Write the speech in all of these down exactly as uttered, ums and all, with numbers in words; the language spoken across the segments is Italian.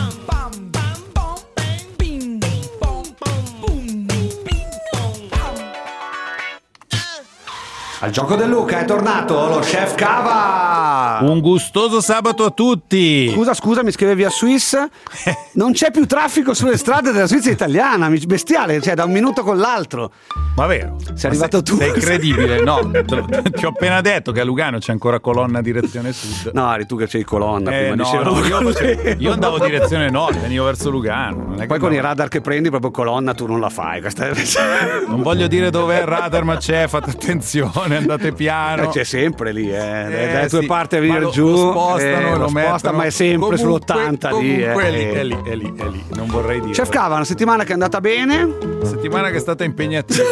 Al gioco del Luca è tornato lo chef Cava. Un gustoso sabato a tutti. Scusa, scusa, mi scrivevi a Swiss. Non c'è più traffico sulle strade della Svizzera italiana, bestiale, cioè da un minuto con l'altro. Ma vero? Sei arrivato sei, tu. Sei incredibile, no? Ti ho appena detto che a Lugano c'è ancora colonna direzione sud. No, eri tu che c'hai colonna. Eh, prima no, no, io, facevo, io andavo direzione nord, venivo verso Lugano. Non è Poi che con no. i radar che prendi proprio colonna tu non la fai. Questa è... Non voglio dire dove è il radar, ma c'è, fate attenzione, andate piano. Eh, c'è sempre lì, eh. Eh, dalle tue sì. parti a venire lo, giù. Lo spostano eh, e lo, lo mettono. sposta, ma è sempre comunque, sull'ottanta lì. Comunque Eh. è lì, è lì, è lì, è lì. Non vorrei dire. Chef Cava, una settimana che è andata bene. Settimana che è stata impegnativa.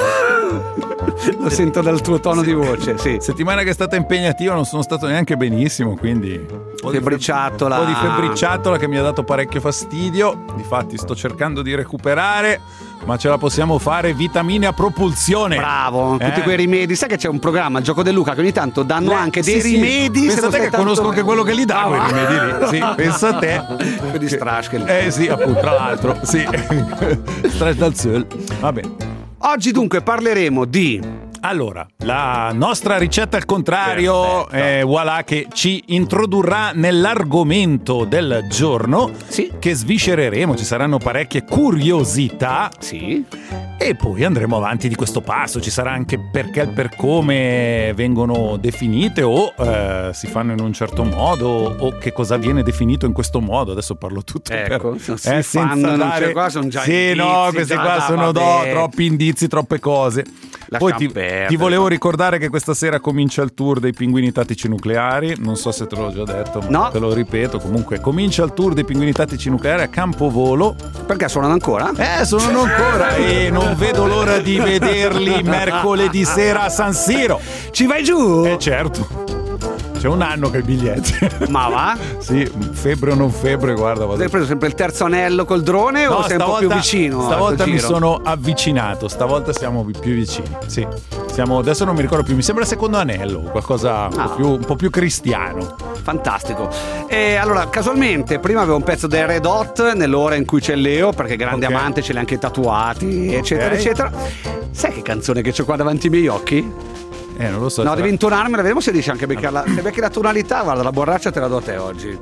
Lo sento dal tuo tono sì. di voce, sì. Settimana che è stata impegnativa, non sono stato neanche benissimo, quindi febbriciattola. Un po' di febbriciattola che mi ha dato parecchio fastidio. Difatti sto cercando di recuperare, ma ce la possiamo fare. Vitamine a propulsione. Bravo, eh? tutti quei rimedi. Sai che c'è un programma, il Gioco del Luca, che ogni tanto danno Le, anche sì, dei sì. rimedi. Pensa te che tanto... conosco anche quello che li dà, quei rimedi lì. Sì, pensa a te. Più di Straschel. Eh sì, appunto, tra l'altro. Sì. Strash dal Söl. Va bene. Oggi dunque parleremo di... Allora, la nostra ricetta al contrario, eh, voilà, che ci introdurrà nell'argomento del giorno, sì. che sviscereremo, ci saranno parecchie curiosità, sì. E poi andremo avanti di questo passo, ci sarà anche perché e per come vengono definite o eh, si fanno in un certo modo o che cosa viene definito in questo modo. Adesso parlo tutto ecco, per, si eh, fanno, senza non dare... c'è qua, sono già sì, indizi, no, questi già, qua già, sono do, vabbè. troppi indizi, troppe cose. Lascia Poi ti, perdere, ti volevo ricordare che questa sera comincia il tour dei pinguini tattici nucleari. Non so se te l'ho già detto, ma no. te lo ripeto. Comunque comincia il tour dei pinguini tattici nucleari a Campovolo. Perché suonano ancora? Eh, suonano ancora e non vedo l'ora di vederli mercoledì sera a San Siro. Ci vai giù? Eh certo. C'è un anno che i biglietti. Ma va? Sì, febbre o non febbre, guarda. Vado. Hai preso sempre il terzo anello col drone no, o sei un po' più vicino? Stavolta mi sono avvicinato, stavolta siamo più vicini. Sì. Siamo, adesso non mi ricordo più, mi sembra il secondo anello, qualcosa un, ah. po, più, un po' più cristiano. Fantastico. E allora, casualmente, prima avevo un pezzo del Red Hot nell'ora in cui c'è Leo, perché grande okay. amante, ce li ha anche tatuati, eccetera, okay. eccetera. Sai che canzone che c'ho qua davanti ai miei occhi? Eh, non lo so. No, sarà... devi intonarmela, vediamo se riesci anche a beccarla. Se becchi la tonalità, guarda, la borraccia te la do a te oggi.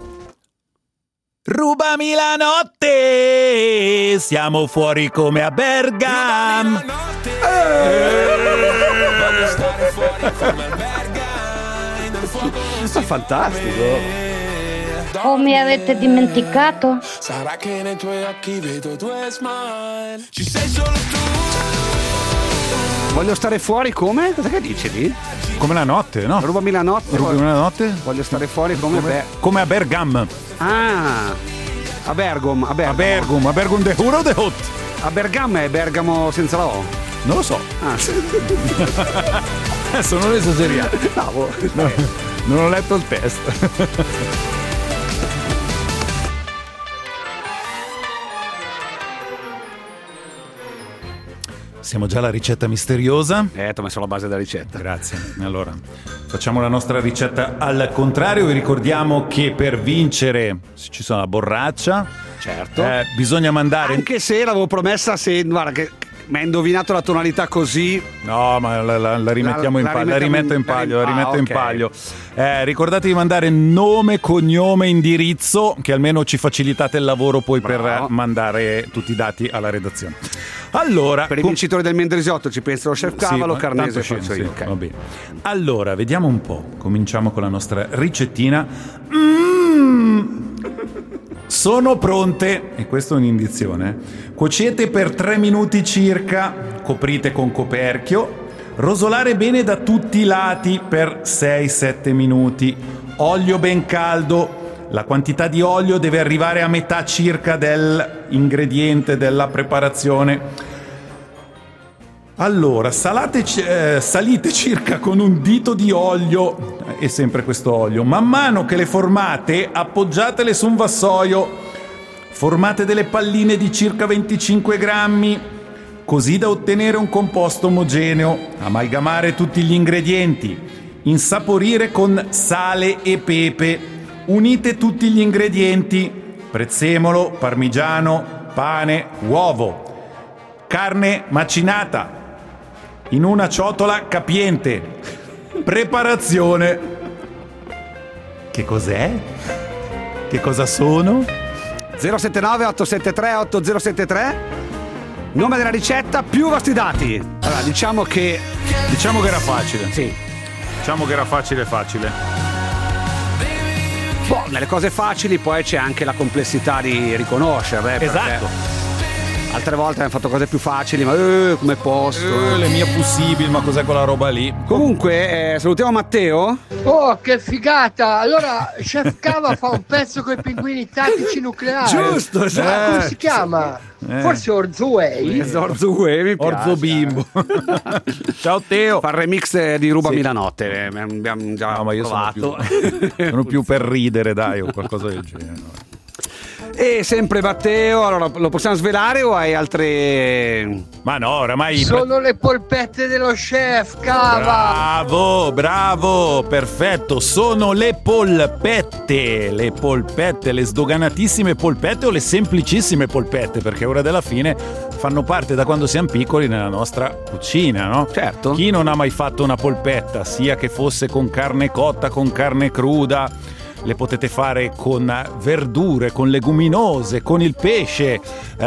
Rubami la notte, siamo fuori come a Bergam. Voglio stare fuori come a Bergam. Fantastico. O mi avete dimenticato? Sarà che nei tuoi occhi vedo due smile. Ci sei solo tu. Voglio stare fuori come? Cosa che dici lì? Come la notte, no? Rubami la notte. Rubami la notte. Voglio stare fuori come come, Ber- come a Bergam. Ah, a Bergam, a Bergamo. A Bergam, a Bergam de Huro de Hot. A Bergamo è Bergamo senza la O. Non lo so. Ah, sì. Adesso non esageriamo. No, no, non ho letto il test. Siamo già alla ricetta misteriosa. Eh, ti ho messo la base della ricetta. Grazie. Allora, facciamo la nostra ricetta al contrario. Vi ricordiamo che per vincere, se ci sono la borraccia, certo, eh, bisogna mandare. Anche se l'avevo promessa, se guarda che mi ha indovinato la tonalità così. No, ma la, la, la rimettiamo la, in palio. La rimetto in palio. La rimetto ah, in okay. palio. Eh, ricordate di mandare nome, cognome, indirizzo, che almeno ci facilitate il lavoro poi Bravo. per mandare tutti i dati alla redazione. Allora, per i vincitori com- del Mendrisiotto ci pensa lo chef Cavalo, sì, Carnese sì, faccio sì, io. Okay. Va bene. Allora, vediamo un po'. Cominciamo con la nostra ricettina. Mm. Sono pronte, e questa è un'indizione. Cuocete per tre minuti circa, coprite con coperchio. Rosolare bene da tutti i lati per sei sette minuti. Olio ben caldo. La quantità di olio deve arrivare a metà circa dell'ingrediente della preparazione. Allora, salate, eh, salite circa con un dito di olio, e sempre questo olio. Man mano che le formate, appoggiatele su un vassoio. Formate delle palline di circa venticinque grammi, così da ottenere un composto omogeneo. Amalgamare tutti gli ingredienti. Insaporire con sale e pepe. Unite tutti gli ingredienti, prezzemolo, parmigiano, pane, uovo, carne macinata in una ciotola capiente. Preparazione. Che cos'è? Che cosa sono? zero sette nove otto sette tre otto zero sette tre, nome della ricetta più vostri dati. Allora, diciamo che Diciamo che era facile. sì. Diciamo che era facile facile. Boh, nelle cose facili poi c'è anche la complessità di riconoscerle. perché Esatto. Altre volte hanno fatto cose più facili, ma eh, come posso? Eh, le mie possibili, ma cos'è quella roba lì? Comunque, eh, salutiamo Matteo. Oh, che figata! Allora, Chef Cava fa un pezzo con i pinguini tattici nucleari. Giusto, esatto. Come si chiama? Eh. Forse Orzuei? Orzue, mi piace. Orzo bimbo. Ciao Teo. Fa il remix di Ruba Sì. Milanotte, eh, abbiamo già No, ma io sono provato. più, sono più per ridere, dai, o qualcosa del genere. E sempre Matteo, allora lo possiamo svelare o hai altre... Ma no, oramai. Sono le polpette dello Chef Cava! Bravo, bravo, perfetto. Sono le polpette, le polpette, le sdoganatissime polpette o le semplicissime polpette, perché ora della fine fanno parte da quando siamo piccoli nella nostra cucina, no? Certo. Chi non ha mai fatto una polpetta, sia che fosse con carne cotta, con carne cruda, le potete fare con verdure, con leguminose, con il pesce,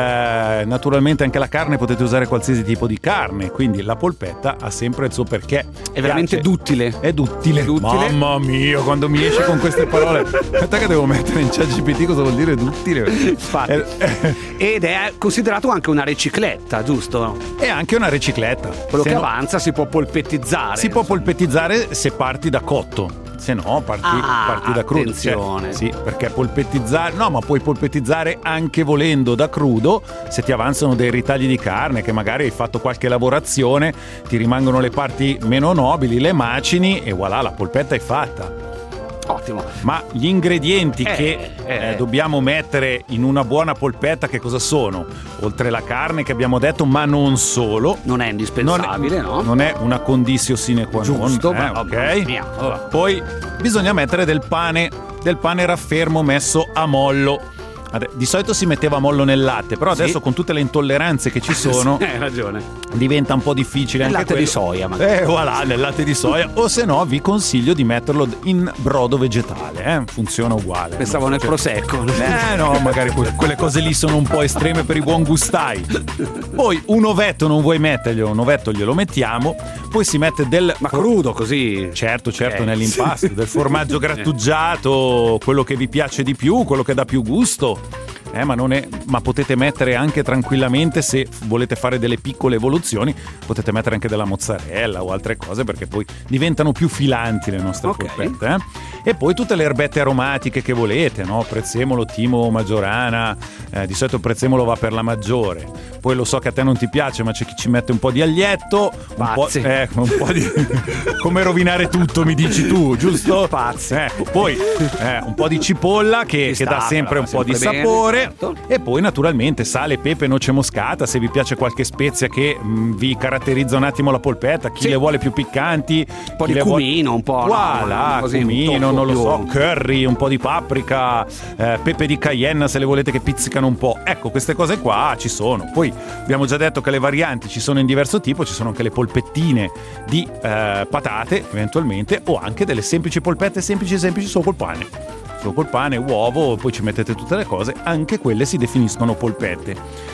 eh, naturalmente anche la carne, potete usare qualsiasi tipo di carne, quindi la polpetta ha sempre il suo perché. È veramente Piace. duttile. È duttile. È duttile. Mamma mia, quando mi esce con queste parole, aspetta che devo mettere in ChatGPT cosa vuol dire duttile. Infatti. È, Ed è considerato anche una ricicletta, giusto? è anche una ricicletta. Quello Se che no- avanza si può polpettizzare. Si può polpettizzare se parti da cotto. Se no, parti, Ah, parti da crudo. attenzione. Cioè, sì, perché polpettizzare, no, ma puoi polpettizzare anche volendo da crudo. Se ti avanzano dei ritagli di carne, che magari hai fatto qualche lavorazione, ti rimangono le parti meno nobili, le macini e voilà, la polpetta è fatta. Ottimo. Ma gli ingredienti Eh, che eh. eh, dobbiamo mettere in una buona polpetta, che cosa sono? Oltre la carne che abbiamo detto, ma non solo. Non è indispensabile, non, no? non è una conditio sine qua non. Giusto, eh, ma ok. mamma mia, allora. Poi bisogna mettere del pane, del pane raffermo messo a mollo. Ade- Di solito si metteva a mollo nel latte, però Sì. adesso con tutte le intolleranze che ci sono Hai ragione. diventa un po' difficile Nel anche latte di quello. soia, magari. Eh, voilà, nel latte di soia. O se no vi consiglio di metterlo in brodo vegetale, eh? Funziona uguale. Pensavo No? nel prosecco. Eh no, magari que- quelle cose lì sono un po' estreme per i buon gustai. Poi un ovetto non vuoi metterglielo, un ovetto glielo mettiamo. Poi si mette del... Ma crudo così. Certo, certo, Ok. nell'impasto, del formaggio grattugiato, quello che vi piace di più, quello che dà più gusto. Eh, ma, non è, ma potete mettere anche tranquillamente, se volete fare delle piccole evoluzioni, potete mettere anche della mozzarella o altre cose, perché poi diventano più filanti le nostre Ok. polpette. Eh? E poi tutte le erbette aromatiche che volete, no? Prezzemolo, timo, maggiorana, eh, di solito il prezzemolo va per la maggiore. Poi lo so che a te non ti piace, ma c'è chi ci mette un po' di aglietto, un po', Pazzi. eh, un po' di... come rovinare tutto, mi dici tu, giusto? Pazzi. Ecco, poi eh, un po' di cipolla che, Ci che dà sta, sempre va un po' di sempre bene, sapore, certo. e poi naturalmente sale, pepe, noce moscata, se vi piace qualche spezia che mh, vi caratterizza un attimo la polpetta, chi Sì. le vuole più piccanti, Un po' chi di le vuole- cumino, un po'. no? Voilà, Così, un cumino, tocco non lo più- so, curry, un po' di paprika, eh, pepe di cayenne se le volete che pizzicano un po'. Ecco, queste cose qua ci sono. Poi abbiamo già detto che le varianti ci sono in diverso tipo, ci sono anche le polpettine di eh, patate eventualmente, o anche delle semplici polpette semplici semplici solo col pane. Solo col pane, uovo, poi ci mettete tutte le cose, anche quelle si definiscono polpette.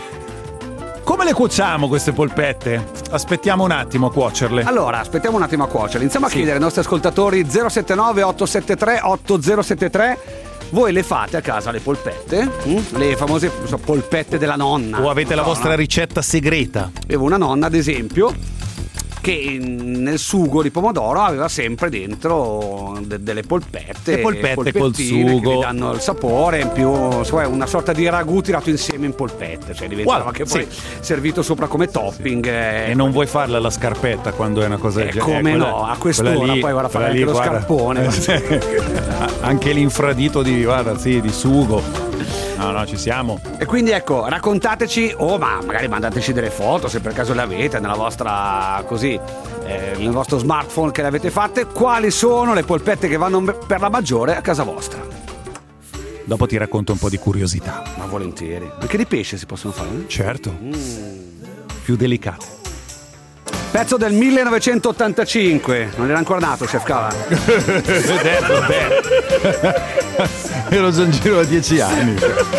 Come le cuociamo queste polpette? Aspettiamo un attimo a cuocerle. Allora, aspettiamo un attimo a cuocere. Iniziamo a Sì. chiedere ai nostri ascoltatori zero sette nove otto sette tre otto zero sette tre. Voi le fate a casa le polpette? Mm? Le famose non so, polpette della nonna. O avete la No, vostra no? ricetta segreta? Avevo una nonna, ad esempio, che in- nel sugo di pomodoro aveva sempre dentro de- delle polpette. Le polpette col polpettine sugo. che gli danno il sapore, in più cioè, una sorta di ragù tirato insieme in polpette, cioè diventava Guarda, che poi sì. servito sopra come topping. eh, E non vuoi farla la scarpetta quando è una cosa del Eh, genere? come quella- no, a quest'ora quella lì- poi guarda, fare quella anche lo guarda. scarpone. Anche l'infradito di, guarda, sì, di sugo. No, no, ci siamo. E quindi ecco, raccontateci, o ma magari mandateci delle foto se per caso le avete nella vostra, così, eh, nel vostro smartphone che le avete fatte, quali sono le polpette che vanno per la maggiore a casa vostra. dopo ti racconto un po' di curiosità. Ma volentieri. Anche di pesce si possono fare? Eh? Certo. Mm. Più delicate. Pezzo del millenovecentottantacinque. Non era ancora nato, Chef Cava. Detto, beh. Ero già in giro da dieci anni.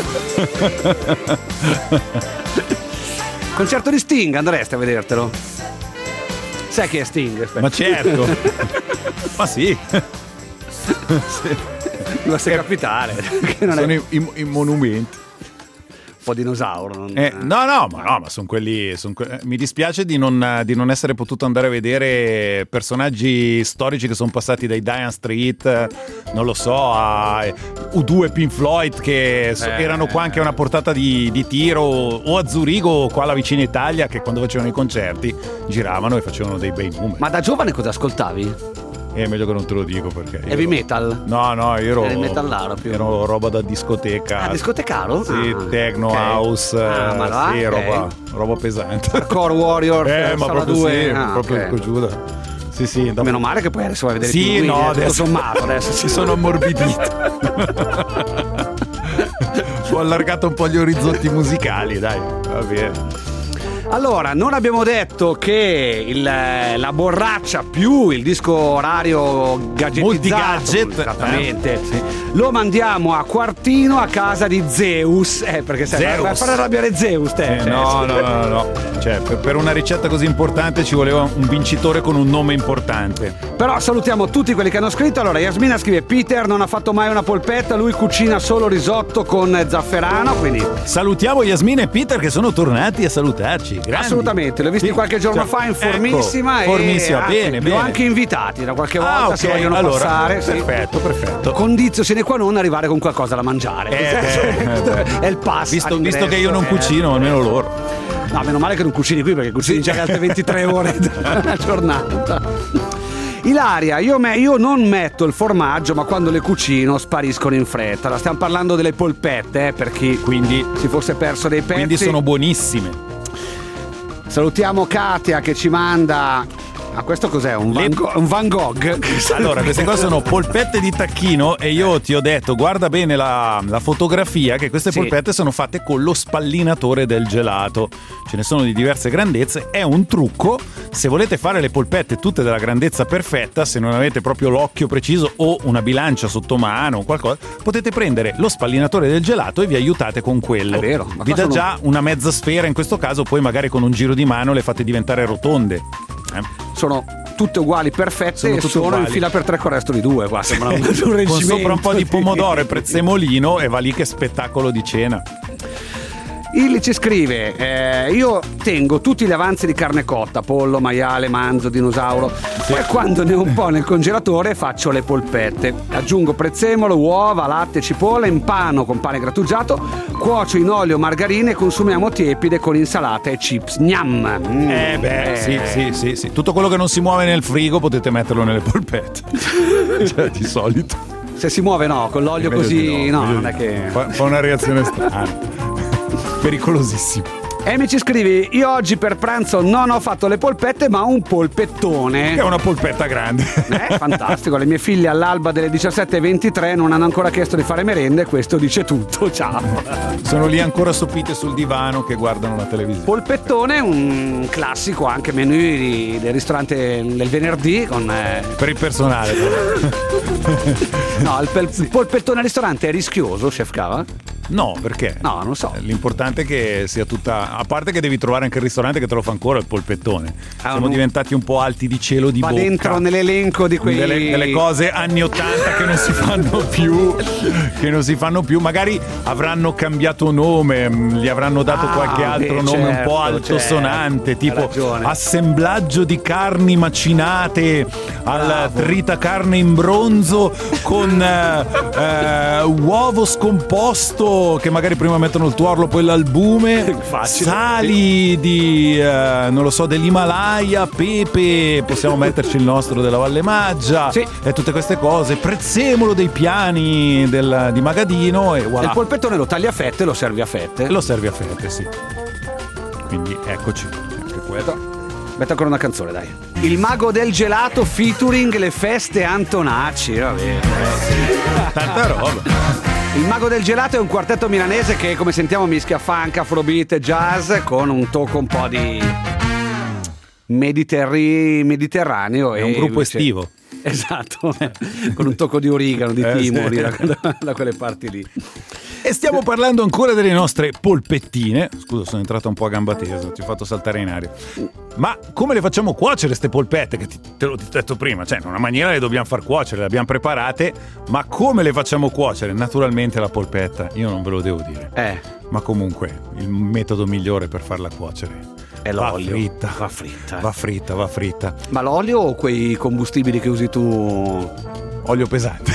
Concerto di Sting, andresti a vedertelo? Sai chi è Sting? Aspetta. Ma certo. Ma sì. Sì. Dovesse capitare. Che non sono è... i, i, i monumenti. Un po' dinosauro. Non... Eh, no, no, ma no, ma sono quelli. Son que- mi dispiace di non, di non essere potuto andare a vedere personaggi storici che sono passati dai Diane Street, non lo so, a U due Pink Floyd che so- eh, erano qua anche a una portata di, di tiro, o a Zurigo, qua alla vicina Italia, che quando facevano i concerti giravano e facevano dei bei numeri. Ma da giovane cosa ascoltavi? È meglio che non te lo dico perché. Heavy ero... metal? No, no, io ero. Eri metallaro più. Ero roba da discoteca. Ah, discotecaro? Sì, ah, techno, okay. house. Ah, ma là, sì, okay. roba, roba pesante. Core Warrior, eh, ma proprio due. sì, Ah, proprio okay. giù. Sì, sì. Dopo... Meno male che poi adesso vai a vedere sì, i pinguini, no, tutto adesso sommato adesso si sono ammorbiditi. Ho allargato un po' gli orizzonti musicali, dai, va bene. Allora, non abbiamo detto che il, la borraccia più il disco orario gadgetizzato, multi-gadget, esattamente, eh? Sì. Lo mandiamo a Quartino a casa di Zeus, eh, perché sai, Zeus. vai a fare arrabbiare Zeus te. Eh, cioè, no, no, no, no, no. Cioè, per, per una ricetta così importante ci voleva un vincitore con un nome importante. Però salutiamo tutti quelli che hanno scritto. Allora, Yasmina scrive: Peter non ha fatto mai una polpetta, lui cucina solo risotto con zafferano, quindi salutiamo Yasmina e Peter che sono tornati a salutarci. Grandi. Assolutamente, l'ho visti sì, qualche giorno cioè, fa in formissima, ecco, e formissima, anzi, bene, li bene. ho anche invitati da qualche volta, ah, okay. se vogliono allora, passare. Perfetto, sì. perfetto. Condizio sine qua non arrivare con qualcosa da mangiare. Eh, eh, è il pass. Visto, visto che io non cucino, almeno loro. No, meno male che non cucini qui, perché cucini già le altre ventitré ore della giornata. Ilaria, io, me, io non metto il formaggio, ma quando le cucino spariscono in fretta. La stiamo parlando delle polpette, eh, per chi quindi si fosse perso dei pezzi. Quindi sono buonissime. Salutiamo Katia che ci manda. Ah, questo cos'è? Un Van, Go- un Van Gogh? Allora, queste qua sono polpette di tacchino e io ti ho detto, guarda bene la, la fotografia, che queste sì. polpette sono fatte con lo spallinatore del gelato. Ce ne sono di diverse grandezze, è un trucco. Se volete fare le polpette tutte della grandezza perfetta, se non avete proprio l'occhio preciso o una bilancia sotto mano o qualcosa, potete prendere lo spallinatore del gelato e vi aiutate con quello. È vero. Vi dà sono... già una mezza sfera in questo caso, poi magari con un giro di mano le fate diventare rotonde. Eh? Sono tutte uguali, perfette, sono e sono uguali. in fila per tre con il resto di due. Qua sembra un, un reggimento. Con sopra un po' di pomodoro e prezzemolino e va lì che spettacolo di cena. Illi ci scrive: eh, io tengo tutti gli avanzi di carne cotta, pollo, maiale, manzo, dinosauro. Sì. Poi quando ne ho un po' nel congelatore faccio le polpette. Aggiungo prezzemolo, uova, latte, cipolla, impano con pane grattugiato, cuocio in olio, margarina e consumiamo tiepide con insalata e chips. Gnam! Mm. Eh beh, eh. Sì, sì, sì, sì. Tutto quello che non si muove nel frigo potete metterlo nelle polpette. Cioè, di solito. Se si muove no, con l'olio così no, no non è che... Fa, fa una reazione strana. Pericolosissimo. E mi ci scrivi: io oggi per pranzo non ho fatto le polpette ma un polpettone. Che è una polpetta grande. Eh, fantastico. Le mie figlie all'alba delle diciassette e ventitré non hanno ancora chiesto di fare merenda e questo dice tutto. Ciao. Sono lì ancora sopite sul divano che guardano la televisione. Polpettone, un classico anche menù di, del ristorante del venerdì con eh... per il personale. No, il, pel- il polpettone al ristorante è rischioso, Chef Cava? No, perché? No, non so. L'importante è che sia tutta. A parte che devi trovare anche il ristorante che te lo fa ancora il polpettone. Ah, Siamo un... diventati un po' alti di cielo di Va bocca. Va dentro nell'elenco di quei delle, delle cose anni ottanta che non si fanno più. Che non si fanno più. Magari avranno cambiato nome, gli avranno dato ah, qualche altro beh, nome certo, un po' altosonante, certo. tipo assemblaggio di carni macinate al tritacarne in bronzo con eh, eh, uovo scomposto che magari prima mettono il tuorlo poi l'albume. Facile. Sali di eh, non lo so dell'Himalaya, pepe, possiamo metterci il nostro della Valle Maggia, sì. E tutte queste cose, prezzemolo dei piani del, di Magadino e voilà. Il polpettone lo tagli a fette e lo servi a fette. Lo servi a fette, sì. Quindi eccoci, anche questo. Metta ancora una canzone, dai. Il mago del gelato featuring le feste Antonacci, va bene. Tanta roba. Il Mago del Gelato è un quartetto milanese che, come sentiamo, mischia funk, afrobeat e jazz con un tocco un po' di mediterri... mediterraneo. È e un gruppo invece... estivo. Esatto, con un tocco di origano, di eh, timori, sì. da, da quelle parti lì. E stiamo parlando ancora delle nostre polpettine. Scusa, sono entrato un po' a gamba tesa, ti ho fatto saltare in aria. Ma come le facciamo cuocere ste polpette? Che ti, te l'ho detto prima, cioè in una maniera le dobbiamo far cuocere, le abbiamo preparate, ma come le facciamo cuocere? Naturalmente la polpetta, io non ve lo devo dire. Eh. Ma comunque, il metodo migliore per farla cuocere è l'olio. Va fritta. Va fritta. Va fritta, va fritta. Ma l'olio o quei combustibili che usi tu? Olio pesante.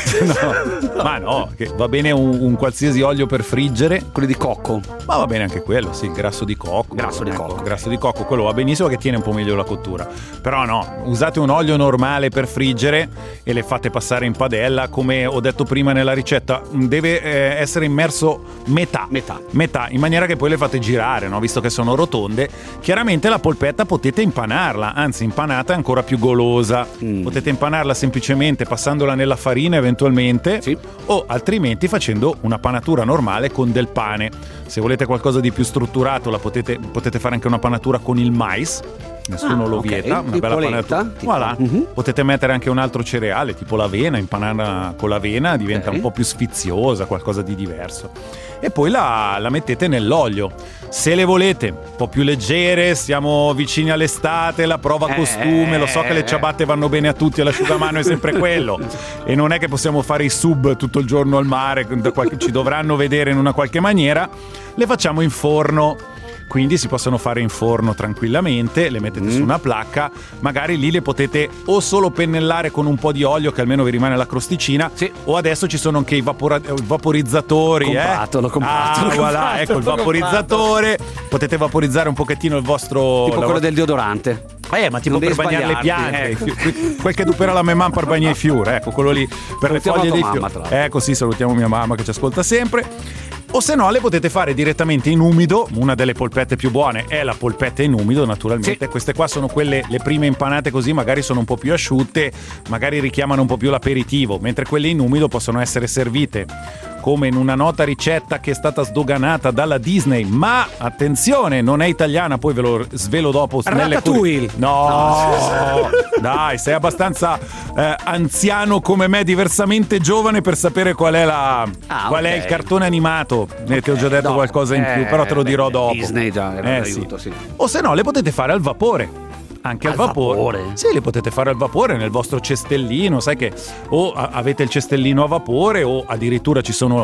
No, ma no, che va bene un, un qualsiasi olio per friggere. Quelli di cocco. Ma va bene anche quello, sì, grasso di cocco. Grasso di ecco, cocco. Grasso di cocco, quello va benissimo che tiene un po' meglio la cottura. Però no, usate un olio normale per friggere e le fate passare in padella, come ho detto prima nella ricetta, deve eh, essere immerso metà. Metà. Metà, in maniera che poi le fate girare, no? Visto che sono rotonde. Chiaramente la polpetta potete impanarla, anzi impanata è ancora più golosa. Mm. Potete impanarla semplicemente passandola nella farina eventualmente, sì. O altrimenti facendo una panatura normale con del pane. Se volete qualcosa di più strutturato la potete, potete fare anche una panatura con il mais, nessuno ah, lo okay. vieta, una tipo bella lenta, panatura. tipo. Voilà. Uh-huh. Potete mettere anche un altro cereale tipo l'avena, impanarla con l'avena diventa okay. un po' più sfiziosa, qualcosa di diverso. E poi la, la mettete nell'olio. Se le volete un po' più leggere, siamo vicini all'estate, la prova eh, costume, lo so che le ciabatte vanno bene a tutti, l'asciugamano è sempre quello e non è che possiamo fare i sub tutto il giorno al mare, ci dovranno vedere in una qualche maniera, le facciamo in forno. Quindi si possono fare in forno tranquillamente, le mettete mm. su una placca, magari lì le potete o solo pennellare con un po' di olio che almeno vi rimane la crosticina, sì. O adesso ci sono anche i vapora- vaporizzatori. Comprato, eh? l'ho comprato. Ah, l'ho voilà, comprato, ecco il vaporizzatore, comprato. Potete vaporizzare un pochettino il vostro... Tipo la quello vo- del deodorante. Eh, ma tipo non per bagnare le piante, ecco. fi- quel che dupera la mia mamma per bagnare i fiori, ecco, quello lì per salutiamo le foglie dei mamma, fiori. Ecco, sì, salutiamo mia mamma che ci ascolta sempre. O se no le potete fare direttamente in umido. Una delle polpette più buone è la polpetta in umido, naturalmente. Sì. Queste qua sono quelle, le prime impanate così, magari sono un po' più asciutte, magari richiamano un po' più l'aperitivo, mentre quelle in umido possono essere servite come in una nota ricetta che è stata sdoganata dalla Disney, ma attenzione, non è italiana, poi ve lo svelo dopo. Ratatouille. Curi- no, no. Dai, sei abbastanza eh, anziano come me, diversamente giovane per sapere qual è la ah, qual okay. è il cartone animato. Okay, ti ho già detto dopo. qualcosa in più, eh, però te lo dirò beh, dopo. Disney già era eh, d'aiuto, sì. sì. O se no le potete fare al vapore. Anche al, al vapore. vapore? Sì, le potete fare al vapore nel vostro cestellino, sai che o a- avete il cestellino a vapore o addirittura ci sono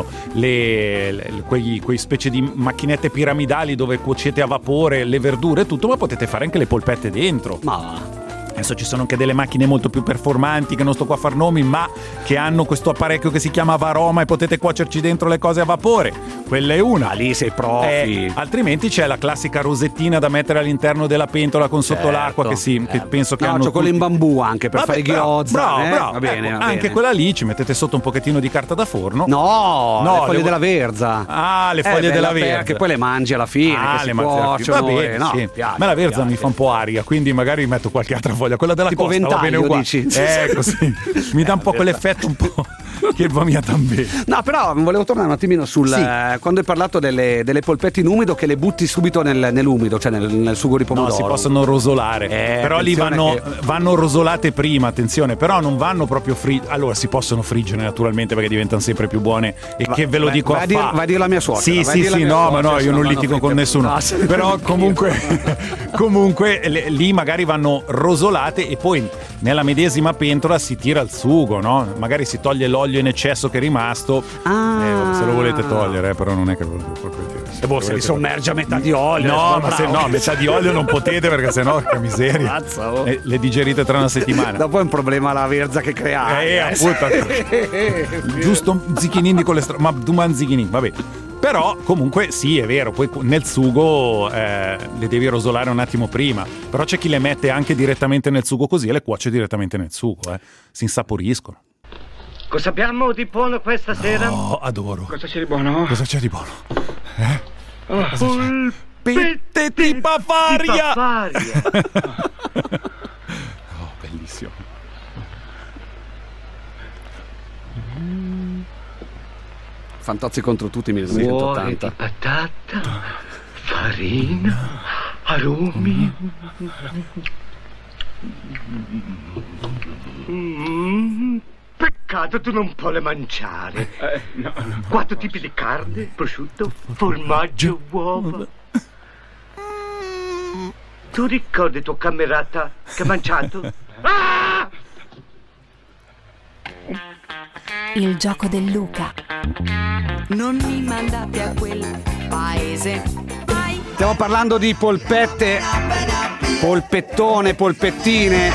le, le, quei, quei specie di macchinette piramidali dove cuocete a vapore le verdure e tutto, ma potete fare anche le polpette dentro. Ma adesso ci sono anche delle macchine molto più performanti che non sto qua a far nomi, ma che hanno questo apparecchio che si chiama Varoma e potete cuocerci dentro le cose a vapore. Quella è una. Ma lì sei profi. Eh, altrimenti c'è la classica rosettina da mettere all'interno della pentola con sotto certo, l'acqua che sì, certo. che penso che no, hanno c'ho quello in bambù anche per Vabbè, fare i ghiozza. bravo, eh? bravo, Va bene, ecco, va anche bene. quella lì ci mettete sotto un pochettino di carta da forno. No, No, le foglie le- della verza. Ah, le foglie eh, della bella, verza. che poi le mangi alla fine, Ah, che le si mangi alla fine. cuociono. Va bene, eh, no, sì. piace, Ma la verza piace. mi fa un po' aria, quindi magari metto qualche altra foglia. Quella della Tipo costa va bene ventaglio, uguale. dici? Eh, così. Mi dà un po' quell'effetto un po' che va mia tambè. No, però volevo tornare un attimino sul Sì. eh, quando hai parlato delle, delle polpette in umido che le butti subito nel, nell'umido, cioè nel, nel sugo di pomodoro. No, si possono rosolare. Eh, però lì attenzione vanno, che- vanno rosolate prima, attenzione, però non vanno proprio fritte. Allora si possono friggere naturalmente perché diventano sempre più buone. E Va- che ve lo vai- dico vai a a dir- fa. vai a dirlo a mia suocera, Sì, vai a sì, dirlo a sì, mia no, ma suocera, no, se io no non vanno litigo con fritte. nessuno. No, se- Però comunque, comunque le- lì magari vanno rosolate e poi nella medesima pentola si tira il sugo, no? Magari si toglie l'olio in eccesso che è rimasto. Ah. Eh, se lo volete togliere, eh, però non è che ve lo devo proprio dire. E boh, se li sommerge a metà di olio. No, eh, ma se bravo. no, metà di olio non potete perché sennò che miseria. Mazza, oh. Eh, le digerite tra una settimana. Dopo è un problema la verza che crea. Eh, appunto. Giusto un zicchinin di colesterolo, ma tu man zicchinin, vabbè. Però comunque sì, è vero, poi nel sugo eh, le devi rosolare un attimo prima. Però c'è chi le mette anche direttamente nel sugo così e le cuoce direttamente nel sugo, eh. Si insaporiscono. Cosa abbiamo di buono questa sera? Oh, adoro. Cosa c'è di buono? Cosa c'è di buono? Eh? Oh, Polpette di Bavaria! Bavaria. Oh, bellissimo. Fantozzi contro tutti millenovecentottanta. Cuore di patata, farina, aromi. Mm, peccato tu non puoi mangiare. Eh, no, no. Quattro tipi di carne, prosciutto, formaggio, uova. Tu ricordi tuo camerata che ha mangiato? Ah! Il gioco del Luca. Non mi mandate a quel paese. Vai. Stiamo parlando di polpette, polpettone, polpettine.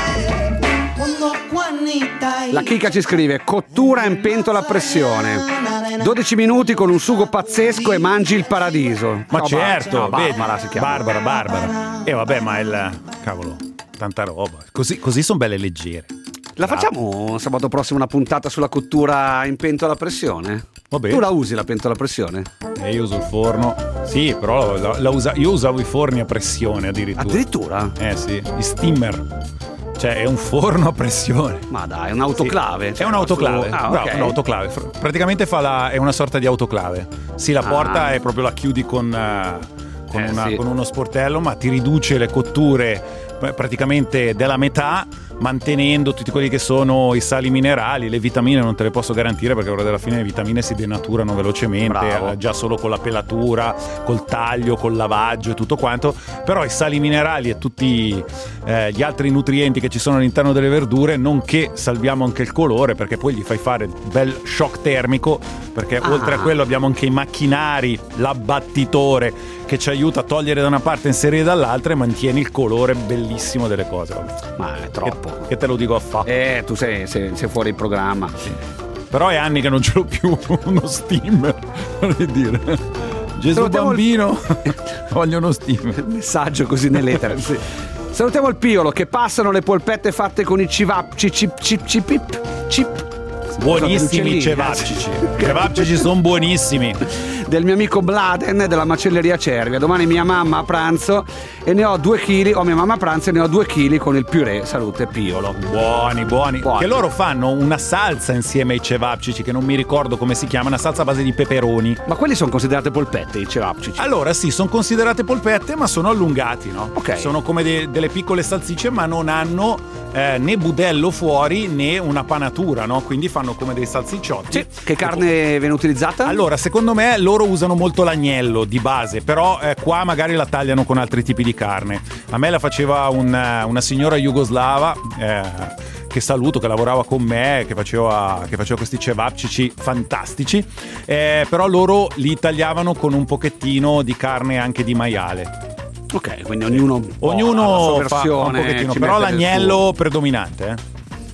La Kika ci scrive: cottura in pentola a pressione, dodici minuti con un sugo pazzesco e mangi il paradiso. Ma no, certo, no, vedi, Barbara si chiama. Barbara, Barbara. E eh, vabbè, ma il cavolo, tanta roba. Così, così sono belle leggere. La facciamo sabato prossimo una puntata sulla cottura in pentola a pressione? Vabbè. Tu la usi la pentola a pressione? E io uso il forno. Sì, però la, la usa, io usavo i forni a pressione addirittura. Addirittura? Eh sì, gli steamer. Cioè è un forno a pressione. Ma dai, è un autoclave. Sì. Cioè, è un autoclave. Ah, Bravo, okay. un autoclave. Praticamente fa la, è una sorta di autoclave. Sì, la porta ah. è proprio la chiudi con, uh, con, eh, una, sì. con uno sportello, ma ti riduce le cotture praticamente della metà, mantenendo tutti quelli che sono i sali minerali. Le vitamine non te le posso garantire, perché ora della fine le vitamine si denaturano velocemente, eh, già solo con la pelatura, col taglio, col lavaggio e tutto quanto. Però i sali minerali e tutti eh, gli altri nutrienti che ci sono all'interno delle verdure, nonché salviamo anche il colore, perché poi gli fai fare bel shock termico, perché ah. oltre a quello abbiamo anche i macchinari, l'abbattitore che ci aiuta a togliere da una parte e inserire dall'altra, e mantieni il colore bellissimo delle cose. Ma è troppo. Che, che te lo dico a fa. Eh, tu sei, sei, sei fuori il programma. Sì. Però è anni che non ce l'ho più uno steamer. Vorrei dire. Gesù Salutiamo bambino, il... voglio uno steamer. Messaggio così nell'etere. Sì. Salutiamo il Piolo, che passano le polpette fatte con i civapci, cip, cip, cip, cip, cip. Buonissimi i cevapcici. I cevapcici sono buonissimi. Del mio amico Bladen della macelleria Cervia. Domani mia mamma a pranzo e ne ho due chili. Ho mia mamma a pranzo e ne ho due chili con il purè. Salute Piolo. Buoni, buoni, buoni. Che loro fanno una salsa insieme ai cevapcici, che non mi ricordo come si chiama, una salsa a base di peperoni. Ma quelli sono considerate polpette, i cevapcici? Allora sì, sono considerate polpette, ma sono allungati, no? Ok. Sono come de- delle piccole salsicce, ma non hanno eh, né budello fuori né una panatura, no? Quindi fanno come dei salsicciotti. Sì. Che carne viene utilizzata? Allora, secondo me loro usano molto l'agnello di base, però eh, qua magari la tagliano con altri tipi di carne. A me la faceva un, una signora jugoslava, eh, che saluto, che lavorava con me, che faceva, che faceva questi cevapcici fantastici, eh, però loro li tagliavano con un pochettino di carne anche di maiale. Ok, quindi ognuno, ognuno fa, fa un pochettino, però l'agnello predominante. Eh.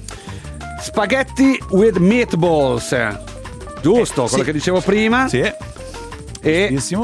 Spaghetti with meatballs, giusto, eh, quello sì. che dicevo prima. Sì. E Benissimo.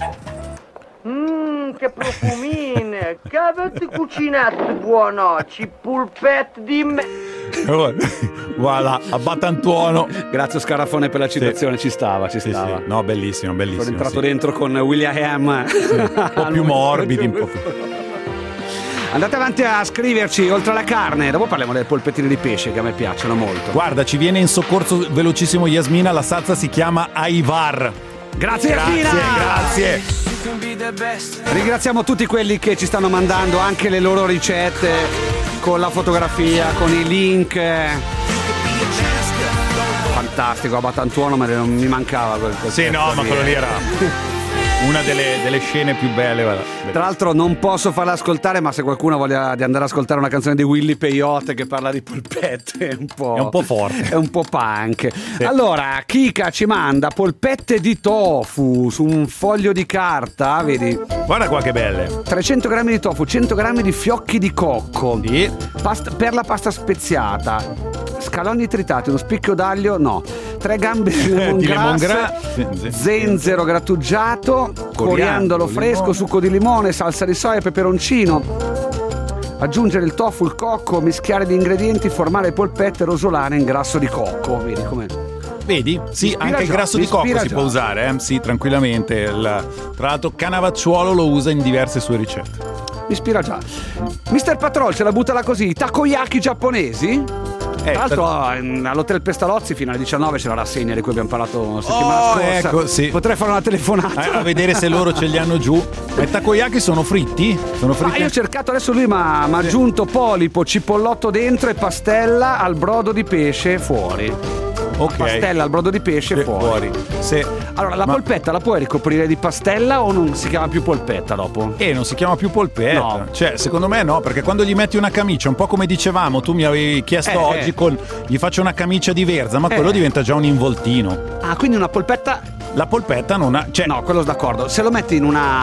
Mmm, che profumine! Che avete cucinato buonoci, polpette di me... Voilà, a Battantuono. Grazie Scarafone per la citazione, sì. ci stava, ci stava. Sì, sì. No, bellissimo, bellissimo. Sono entrato sì. dentro con William. Sì. Un po' più morbidi, un po' più... Andate avanti a scriverci, oltre alla carne, dopo parliamo delle polpettine di pesce che a me piacciono molto. Guarda, ci viene in soccorso velocissimo Yasmina, la salsa si chiama Aivar. Grazie, grazie, grazie. Ringraziamo tutti quelli che ci stanno mandando anche le loro ricette con la fotografia, con i link. Fantastico, a Battantuono, ma non mi mancava quel, quel Sì, no, ma quello lì era una delle, delle scene più belle. Guarda. Tra l'altro non posso farla ascoltare, ma se qualcuno voglia di andare ad ascoltare una canzone di Willy Peyote che parla di polpette è un po', è un po' forte, è un po' punk. Sì. Allora Kika ci manda polpette di tofu su un foglio di carta, vedi? Guarda qua che belle. trecento grammi di tofu, cento grammi di fiocchi di cocco, sì. pasta, per la pasta speziata, scalogni tritati, uno spicchio d'aglio, no, tre gambe di lemongrass, di lemon sì, zenzero grattugiato, coriandolo fresco, limone. Succo di limone, salsa di soia, peperoncino. Aggiungere il tofu, il cocco, mischiare gli ingredienti, formare polpette, rosolane in grasso di cocco. Vedi com'è? Vedi? Sì, anche già, il grasso di cocco già. si può usare, eh? Sì, tranquillamente. Il, tra l'altro Canavacciuolo lo usa in diverse sue ricette. Mi ispira già. mister Patrol ce la butta là così. I takoyaki giapponesi? Eh, Tra l'altro in- all'Hotel Pestalozzi fino alle diciannove c'è la rassegna di cui abbiamo parlato la settimana Oh, scorsa. ecco, sì. Potrei fare una telefonata. Eh, a vedere se loro ce li hanno giù. Ma i takoyaki sono fritti? Sono Ma fritti? io ho cercato, adesso lui mi ha mi ha aggiunto polipo, cipollotto dentro e pastella al brodo di pesce fuori. Ok. Pastella al brodo di pesce Sì, fuori. Sì. Allora, la Ma- polpetta la puoi ricoprire di pastella o non si chiama più polpetta dopo? E non si chiama più polpetta. No. Cioè, secondo me no, perché quando gli metti una camicia, un po' come dicevamo, tu mi avevi chiesto Eh, oggi eh. con gli faccio una camicia di verza, ma Eh. quello diventa già un involtino. Ah, quindi una polpetta. La polpetta non ha. Cioè, No, quello d'accordo. Se lo metti in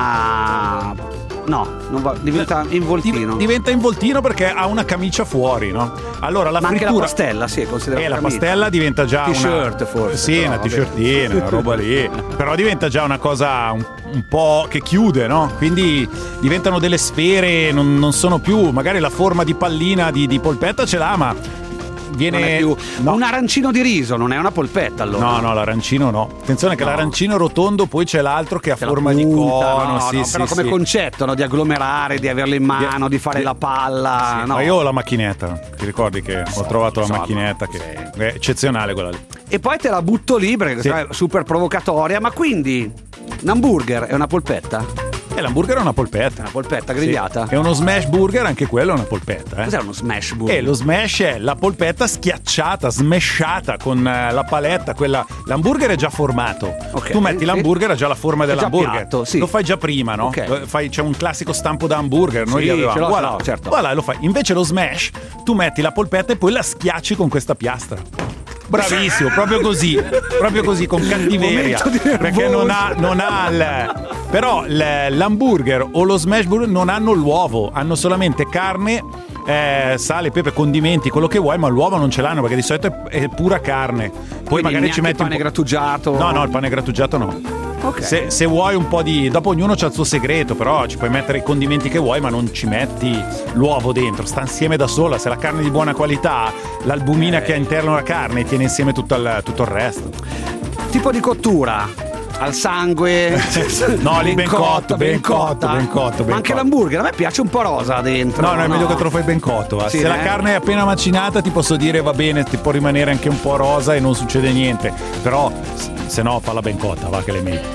una. No, non va- diventa involtino. div- diventa involtino perché ha una camicia fuori, no? Allora la Ma anche la frittura. pastella, sì, è considerata E la camicia. pastella diventa già T-shirt, una forse, Sì, però, una vabbè. t-shirtina, una roba lì. Però diventa già una cosa un, un po' che chiude, no? Quindi diventano delle sfere, non, non sono più. Magari la forma di pallina di, di polpetta ce l'ha, ma viene Non è più no. un arancino di riso, non è una polpetta allora. No, no, l'arancino no. Attenzione che No. l'arancino rotondo poi c'è l'altro che ha Che la forma di punta, cono, no, sì, no, sì, però come sì. concetto, no, di agglomerare, di averlo in mano, di fare di- la palla. Sì, no. Ma io ho la macchinetta, ti ricordi che ho trovato la so, macchinetta che sì. è eccezionale quella lì. E poi te la butto lì perché Sì. sai, è super provocatoria. Ma quindi un hamburger è una polpetta? E l'hamburger è una polpetta. Una polpetta grigliata? Sì. È uno smash burger, anche quello è una polpetta. Eh? Cos'è uno smash burger? E lo smash è la polpetta schiacciata, smashata con eh, la paletta, quella. L'hamburger è già formato. Ok, Tu metti sì. l'hamburger, ha già la forma È già dell'hamburger. piatto, sì. Lo fai già prima, no? Ok. Lo fai- c'è un classico stampo da hamburger, noi Sì, li avevamo. ce l'ho, Voilà, ce l'ho, certo. voilà, lo fai. Invece lo smash, tu metti la polpetta e poi la schiacci con questa piastra. Bravissimo, proprio così, proprio così, con cattiveria. Momento di Perché non ha, nervoso. non ha il. Però l- l'hamburger o lo smash burger non hanno l'uovo, hanno solamente carne, eh, sale, pepe, condimenti, quello che vuoi, ma l'uovo non ce l'hanno perché di solito è, è pura carne. Poi Quindi magari ci neanche metti il pane un po'. grattugiato. No, no, il pane grattugiato no. Ok. Se, se vuoi un po' di. Dopo ognuno c'ha il suo segreto, però ci puoi mettere i condimenti che vuoi, ma non ci metti l'uovo dentro. Sta insieme da sola. Se la carne è di buona qualità, l'albumina che ha interno la carne tiene insieme tutto il, tutto il resto. Tipo di cottura. Al sangue. No, lì ben cotto, ben cotto, ben cotto, ben Ma anche cotto. l'hamburger, a me piace un po' rosa dentro. No, no, è meglio che te lo fai ben cotto. Va. Sì, Se eh? la carne è appena macinata, ti posso dire va bene, ti può rimanere anche un po' rosa e non succede niente. Però, s- se no, falla ben cotta, va che le metti.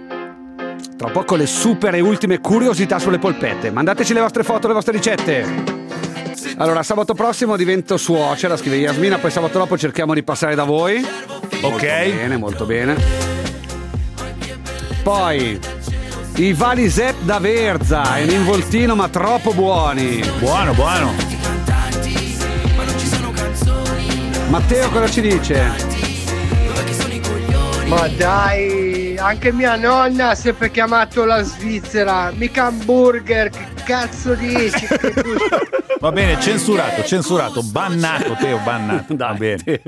Tra poco le super e ultime curiosità sulle polpette. Mandateci le vostre foto, le vostre ricette. Allora, sabato prossimo divento suocera, scrive Yasmina, poi sabato dopo cerchiamo di passare da voi. Molto Ok. bene, molto bene. Poi i Valisep da Verza, è un involtino ma troppo buoni. Buono, buono. Matteo cosa ci dice? Ma dai, anche mia nonna ha sempre chiamato la Svizzera, mica hamburger, che cazzo dici? Che tu- Va bene, censurato, censurato, bannato, Teo, bannato. Va Dai, bene. Teo.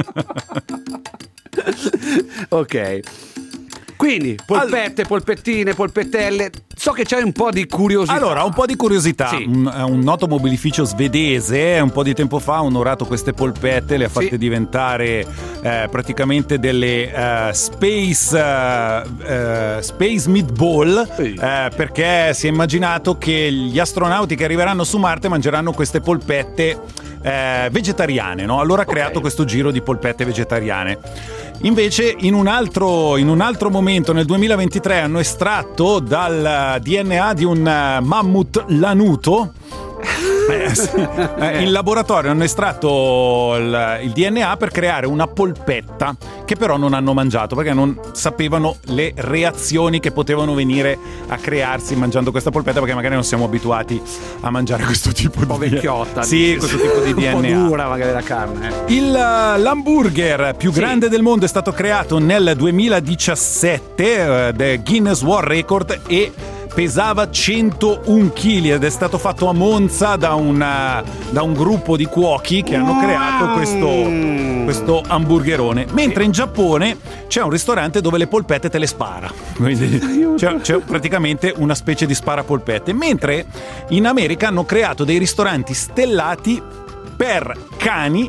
Ok. Quindi, polpette, polpettine, polpettelle. So che c'hai un po' di curiosità. Allora, un po' di curiosità. Sì. Un, un noto mobilificio svedese un po' di tempo fa ha onorato queste polpette, le ha fatte Sì. diventare eh, praticamente delle eh, space, eh, eh, space meatball, Sì. eh, perché si è immaginato che gli astronauti che arriveranno su Marte mangeranno queste polpette eh, vegetariane, no? Allora ha creato Ok. questo giro di polpette vegetariane. Invece in un altro, in un altro momento nel duemilaventitré hanno estratto dal D N A di un eh, mammut lanuto. Eh, sì. Eh, in laboratorio hanno estratto il, il D N A per creare una polpetta che però non hanno mangiato perché non sapevano le reazioni che potevano venire a crearsi mangiando questa polpetta, perché magari non siamo abituati a mangiare questo tipo un po' di vecchiotta. Sì, dici. questo tipo di D N A. Un po' dura magari la carne. eh. Il, uh, l'hamburger più Sì. grande del mondo è stato creato nel duemiladiciassette, uh, da Guinness World Record, e pesava centouno chili ed è stato fatto a Monza da, una, da un gruppo di cuochi che hanno creato questo, questo hamburgerone. Mentre in Giappone c'è un ristorante dove le polpette te le spara. Quindi c'è, c'è praticamente una specie di sparapolpette. Mentre in America hanno creato dei ristoranti stellati per cani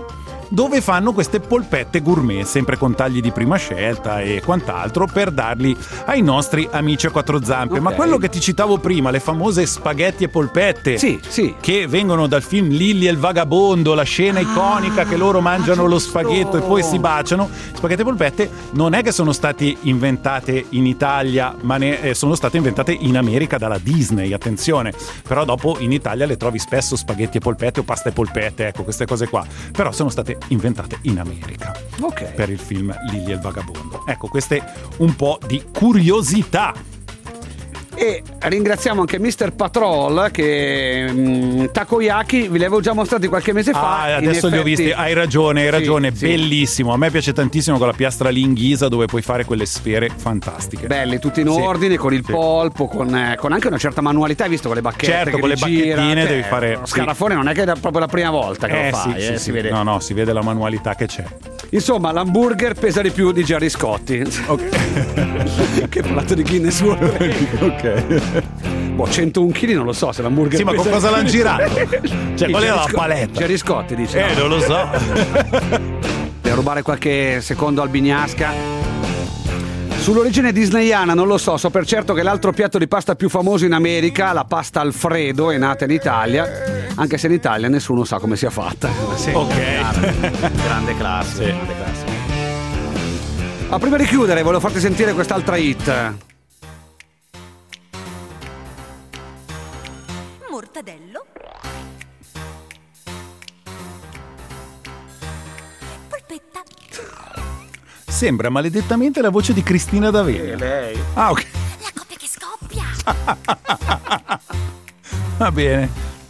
dove fanno queste polpette gourmet, sempre con tagli di prima scelta e quant'altro, per darli ai nostri amici a quattro zampe. Okay. Ma quello che ti citavo prima, le famose spaghetti e polpette, sì, sì, che vengono dal film Lilli e il vagabondo, la scena ah, iconica che loro mangiano lo spaghetto e poi si baciano, spaghetti e polpette non è che sono stati inventate in Italia, ma ne, eh, sono state inventate in America dalla Disney, attenzione, però dopo in Italia le trovi spesso spaghetti e polpette o pasta e polpette, ecco, queste cose qua, però sono state inventate in America, okay, per il film Lilli e il vagabondo. Ecco, queste un po' di curiosità. E ringraziamo anche mister Patrol che mh, takoyaki vi l'avevo già mostrati qualche mese fa. Ah, adesso li ho visti, hai ragione, hai ragione, sì, bellissimo. Sì. A me piace tantissimo con la piastra lì in ghisa dove puoi fare quelle sfere fantastiche. Belli, tutti in sì, ordine, con il sì, polpo, con, eh, con anche una certa manualità, visto con le bacchette. Certo, che con le gira, bacchettine cioè, devi fare. Lo scarafone sì, non è che è proprio la prima volta che eh, lo fai, sì, eh, sì, si sì. vede. No, no, si vede la manualità che c'è. Insomma, l'hamburger pesa di più di Gerry Scotti. Ok. Che plato di Guinness World. Ok. Boh, centouno chili non lo so se l'hamburger sì, ma con cosa l'hanno girato? Cioè, qual era la paletta? Gerry Scotti dice. Eh, no? non lo so. Per rubare qualche secondo al Bignasca. Sull'origine disneyana non lo so, so per certo che l'altro piatto di pasta più famoso in America, la pasta Alfredo, è nata in Italia, anche se in Italia nessuno sa come sia fatta. Sì, ok. Grande classe, sì, grande classe. Ma prima di chiudere volevo farti sentire quest'altra hit. Mortadello. Polpetta. Sembra maledettamente la voce di Cristina D'Avena. È lei. Ah, ok. La coppia che scoppia. Va bene.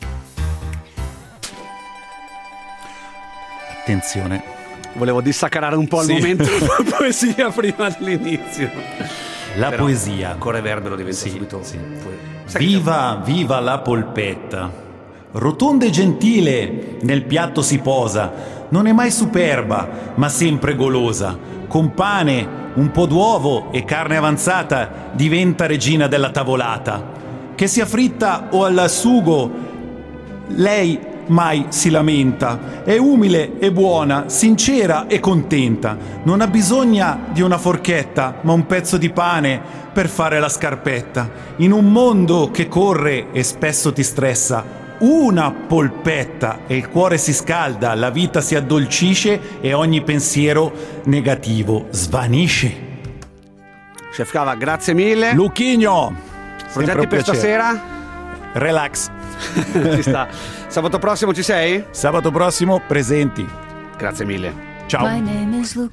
Attenzione. Volevo dissacrare un po' al sì, momento la poesia prima dell'inizio. La però poesia. Con reverbero diventa sì, subito. Sì. Sai viva, che... viva la polpetta. Rotonda e gentile nel piatto si posa. Non è mai superba, ma sempre golosa. Con pane, un po' d'uovo e carne avanzata diventa regina della tavolata. Che sia fritta o al sugo, lei mai si lamenta. È umile e buona, sincera e contenta. Non ha bisogno di una forchetta, ma un pezzo di pane per fare la scarpetta. In un mondo che corre e spesso ti stressa, una polpetta e il cuore si scalda, la vita si addolcisce e ogni pensiero negativo svanisce. Chef Cava, grazie mille. Lucchigno, progetti per stasera? Relax. Ci sta. Sabato prossimo ci sei? Sabato prossimo presenti. Grazie mille. Ciao. My name is